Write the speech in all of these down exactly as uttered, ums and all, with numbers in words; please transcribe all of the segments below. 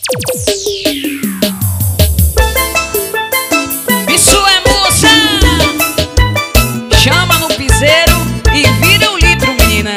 Isso é moça. Chama no piseiro e vira o litro, menina.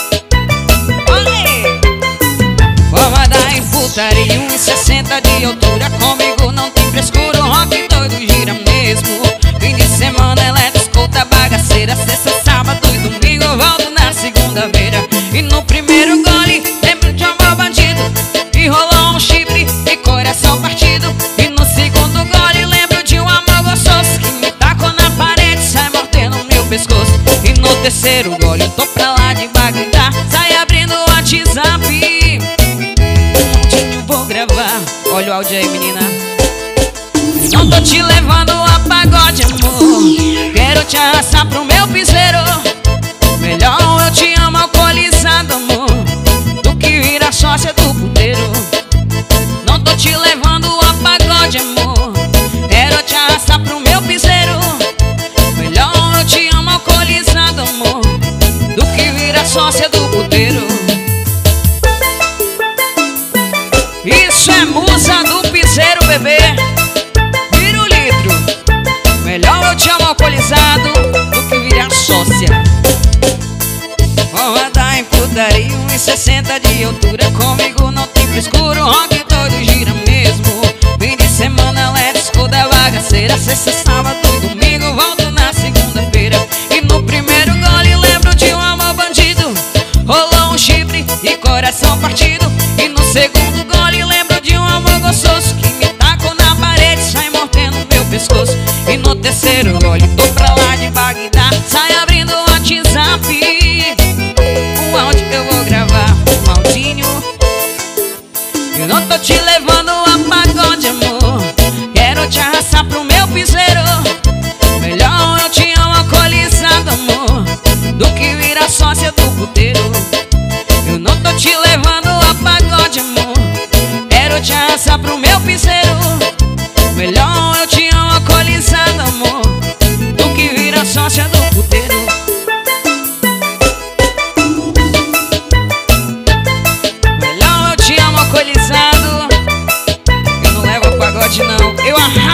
Olê! Vou mandar em putaria, um e sessenta de altura. Comigo não tem frescura, o rock doido gira mesmo. Fim de semana ela é escuta bagaceira. Sexta, sábado e domingo eu volto na segunda-feira. E no primeiro gole lembro de amor bandido, e rolou um chifre e coração partido. E no segundo gole lembro de um amor gostoso que me tacou na parede, sai mordendo meu pescoço. E no terceiro gole eu tô pra lá de Bagdá, sai abrindo o WhatsApp. Um montinho vou gravar. Olha o áudio aí, menina. Não tô te levando a pagode, amor, quero te arrastar pro meu piseiro. Melhor eu te amo alcoolizado, amor, do que virar sócia do puteiro. Não tô te levando a pagode, amor, quero te arrastar pro meu piseiro. Melhor eu te amo alcoolizado, amor, do que virar sócia do puteiro. Isso é musa do piseiro, bebê. Vira o litro. Melhor eu te amo alcoolizado do que virar sócia. Vou andar em putaria, um e sessenta de altura. Comigo não tem frescura, o rock todo gira mesmo. Fim de semana ela é disco da bagaceira. Sexta, sábado e domingo volto na segunda-feira. E no primeiro gole lembro de um amor bandido, rolou um chifre e coração partido. E no segundo gole lembro de um amor gostoso que me tacou na parede, sai mordendo meu pescoço. E no terceiro gole tô pra lá de Bagdá, sai abrindo o WhatsApp. Um áudio eu vou gravar, um áudinho. Eu não tô te levando a pagode, amor, quero te arrastar pro meu piseiro. Melhor eu te amo alcoolizado, amor, do que virar sócia do puteiro. Eu não tô te levando a pagode, amor, quero te arrastar pro meu piseiro. Melhor eu te amo alcoolizado, amor, do que virar sócia do puteiro. Melhor eu te amo alcoolizado, eu não levo a pagode não, eu arraso.